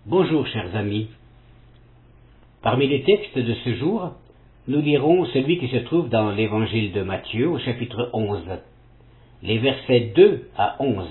Bonjour chers amis. Parmi les textes de ce jour, nous lirons celui qui se trouve dans l'évangile de Matthieu au chapitre 11, les versets 2 à 11.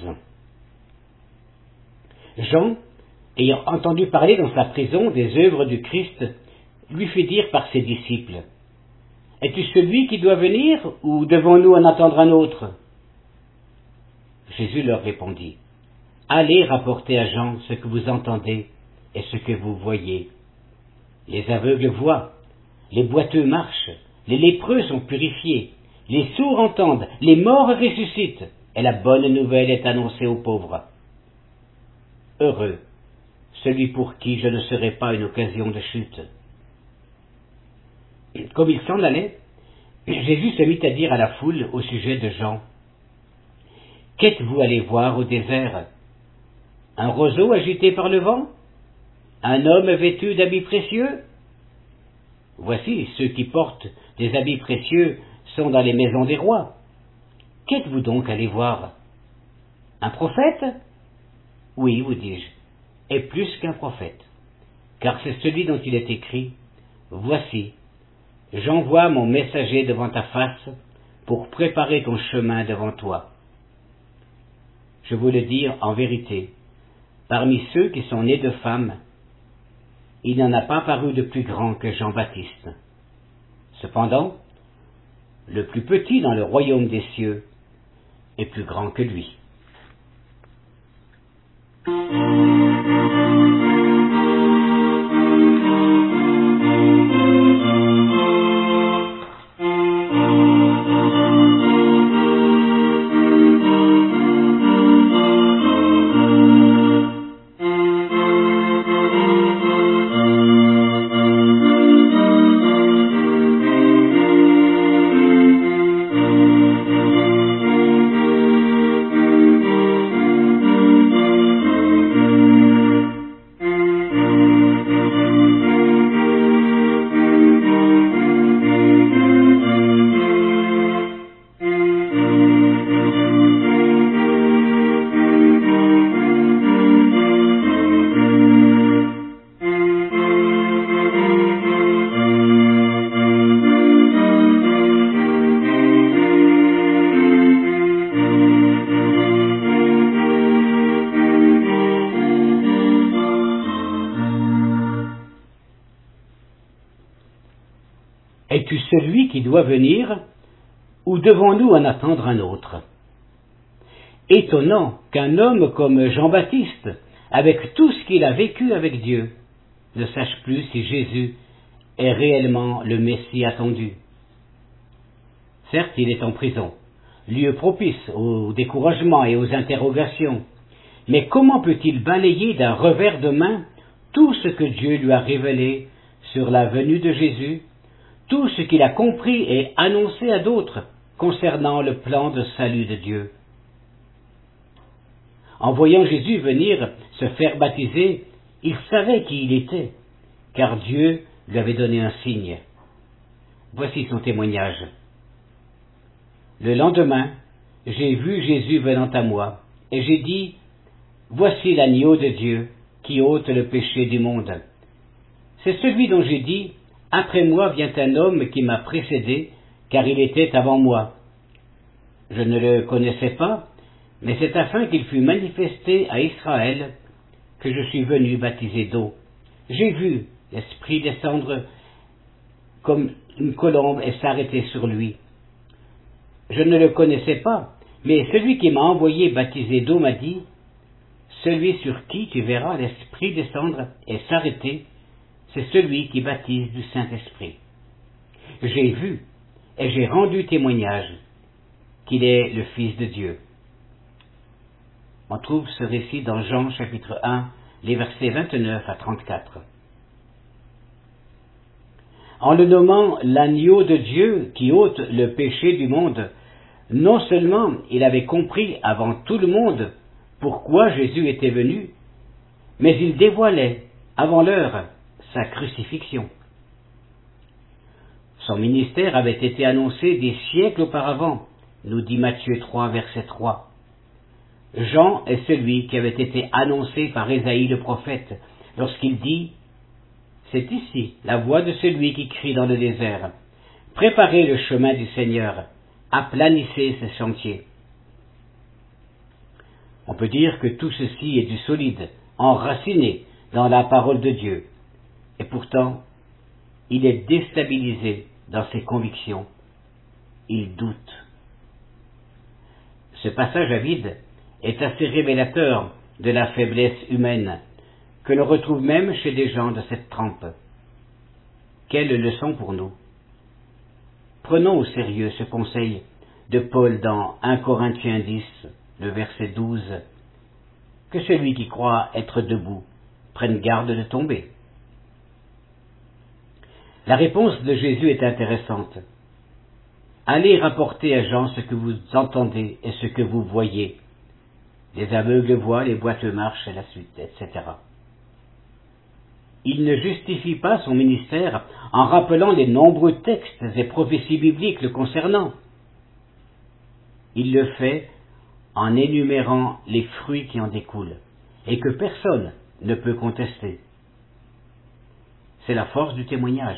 Jean, ayant entendu parler dans sa prison des œuvres du Christ, lui fit dire par ses disciples: « Es-tu celui qui doit venir, ou devons-nous en attendre un autre ?» Jésus leur répondit: « Allez rapporter à Jean ce que vous entendez et ce que vous voyez. Les aveugles voient, les boiteux marchent, les lépreux sont purifiés, les sourds entendent, les morts ressuscitent, et la bonne nouvelle est annoncée aux pauvres. Heureux celui pour qui je ne serai pas une occasion de chute. » Comme il s'en allait, Jésus se mit à dire à la foule au sujet de Jean: « Qu'êtes-vous allé voir au désert? Un roseau agité par le vent? Un homme vêtu d'habits précieux? Voici, ceux qui portent des habits précieux sont dans les maisons des rois. Qu'êtes-vous donc allé voir? Un prophète? Oui, vous dis-je, et plus qu'un prophète, car c'est celui dont il est écrit: Voici, j'envoie mon messager devant ta face pour préparer ton chemin devant toi. Je vous le dis en vérité, parmi ceux qui sont nés de femmes, il n'en a pas paru de plus grand que Jean-Baptiste. Cependant, le plus petit dans le royaume des cieux est plus grand que lui. » Es-tu celui qui doit venir, ou devons-nous en attendre un autre? Étonnant qu'un homme comme Jean-Baptiste, avec tout ce qu'il a vécu avec Dieu, ne sache plus si Jésus est réellement le Messie attendu. Certes, il est en prison, lieu propice au découragement et aux interrogations, mais comment peut-il balayer d'un revers de main tout ce que Dieu lui a révélé sur la venue de Jésus, tout ce qu'il a compris et annoncé à d'autres concernant le plan de salut de Dieu? En voyant Jésus venir se faire baptiser, il savait qui il était, car Dieu lui avait donné un signe. Voici son témoignage. Le lendemain, j'ai vu Jésus venant à moi, et j'ai dit: Voici l'agneau de Dieu qui ôte le péché du monde. C'est celui dont j'ai dit: Après moi vient un homme qui m'a précédé, car il était avant moi. Je ne le connaissais pas, mais c'est afin qu'il fût manifesté à Israël que je suis venu baptiser d'eau. J'ai vu l'Esprit descendre comme une colombe et s'arrêter sur lui. Je ne le connaissais pas, mais celui qui m'a envoyé baptiser d'eau m'a dit: Celui sur qui tu verras l'Esprit descendre et s'arrêter, c'est celui qui baptise du Saint-Esprit. J'ai vu et j'ai rendu témoignage qu'il est le Fils de Dieu. On trouve ce récit dans Jean chapitre 1, les versets 29 à 34. En le nommant l'agneau de Dieu qui ôte le péché du monde, non seulement il avait compris avant tout le monde pourquoi Jésus était venu, mais il dévoilait avant l'heure sa crucifixion. Son ministère avait été annoncé des siècles auparavant, nous dit Matthieu 3, verset 3. Jean est celui qui avait été annoncé par Ésaïe le prophète. lorsqu'il dit « C'est ici la voix de celui qui crie dans le désert. Préparez le chemin du Seigneur, aplanissez ses sentiers. » On peut dire que tout ceci est du solide, enraciné dans la parole de Dieu, et pourtant, il est déstabilisé dans ses convictions. Il doute. Ce passage à vide est assez révélateur de la faiblesse humaine, que l'on retrouve même chez des gens de cette trempe. Quelle leçon pour nous! Prenons au sérieux ce conseil de Paul dans 1 Corinthiens 10, le verset 12, que celui qui croit être debout prenne garde de tomber. La réponse de Jésus est intéressante. Allez rapporter à Jean ce que vous entendez et ce que vous voyez. Les aveugles voient, les boiteux marchent, et la suite, etc. Il ne justifie pas son ministère en rappelant les nombreux textes et prophéties bibliques le concernant. Il le fait en énumérant les fruits qui en découlent et que personne ne peut contester. C'est la force du témoignage.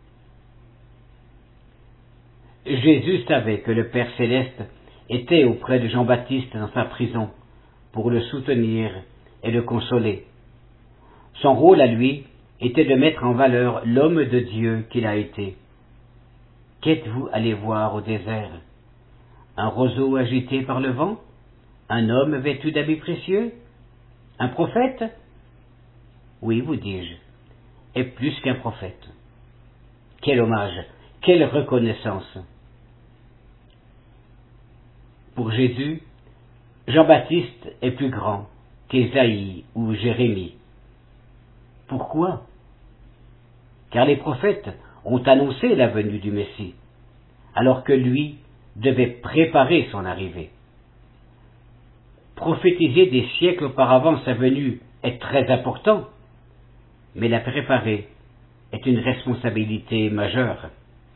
Jésus savait que le Père Céleste était auprès de Jean-Baptiste dans sa prison pour le soutenir et le consoler. Son rôle à lui était de mettre en valeur l'homme de Dieu qu'il a été. Qu'êtes-vous allé voir au désert? Un roseau agité par le vent? Un homme vêtu d'habits précieux? Un prophète? Oui, vous dis-je, et plus qu'un prophète. Quel hommage, quelle reconnaissance! Pour Jésus, Jean-Baptiste est plus grand qu'Ésaïe ou Jérémie. Pourquoi? Car les prophètes ont annoncé la venue du Messie, alors que lui devait préparer son arrivée. Prophétiser des siècles auparavant sa venue est très important, mais la préparer est une responsabilité majeure.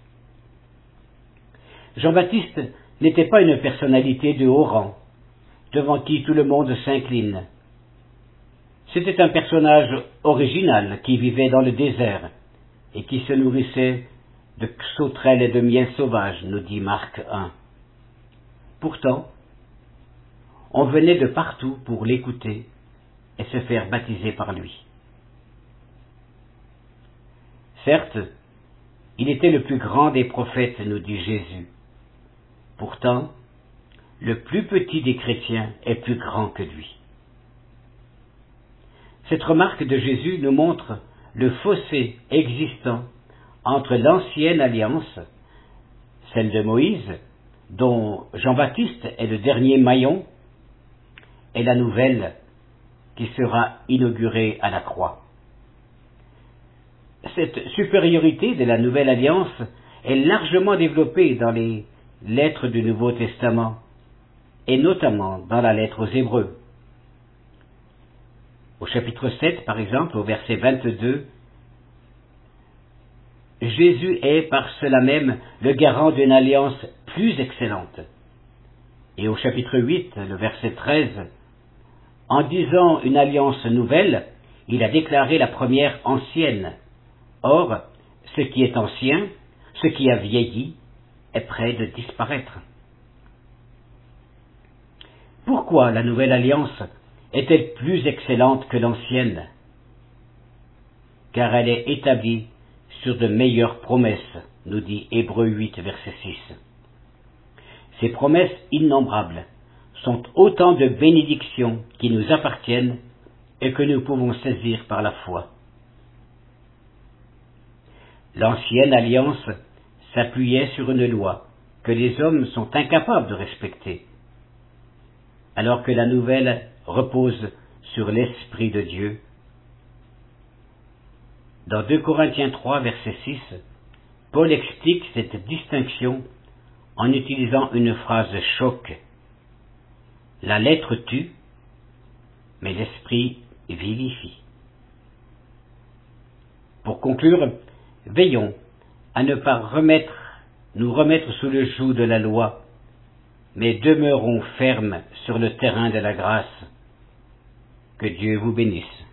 Jean-Baptiste n'était pas une personnalité de haut rang, devant qui tout le monde s'incline. C'était un personnage original qui vivait dans le désert et qui se nourrissait de sauterelles et de miel sauvage, nous dit Marc 1. Pourtant, on venait de partout pour l'écouter et se faire baptiser par lui. Certes, il était le plus grand des prophètes, nous dit Jésus. Pourtant, le plus petit des chrétiens est plus grand que lui. Cette remarque de Jésus nous montre le fossé existant entre l'ancienne alliance, celle de Moïse, dont Jean-Baptiste est le dernier maillon, et la nouvelle qui sera inaugurée à la croix. Cette supériorité de la nouvelle alliance est largement développée dans les lettres du Nouveau Testament, et notamment dans la lettre aux Hébreux. Au chapitre 7, par exemple, au verset 22, Jésus est par cela même le garant d'une alliance plus excellente. Et au chapitre 8, le verset 13, en disant une alliance nouvelle, il a déclaré la première ancienne. Or, ce qui est ancien, ce qui a vieilli, est près de disparaître. Pourquoi la nouvelle alliance est-elle plus excellente que l'ancienne? Car elle est établie sur de meilleures promesses, nous dit Hébreux 8, verset 6. Ces promesses innombrables sont autant de bénédictions qui nous appartiennent et que nous pouvons saisir par la foi. L'ancienne alliance s'appuyait sur une loi que les hommes sont incapables de respecter, alors que la nouvelle repose sur l'Esprit de Dieu. Dans 2 Corinthiens 3, verset 6, Paul explique cette distinction en utilisant une phrase choc. La lettre tue, mais l'Esprit vivifie. Pour conclure, veillons à ne pas nous remettre sous le joug de la loi, mais demeurons fermes sur le terrain de la grâce. Que Dieu vous bénisse.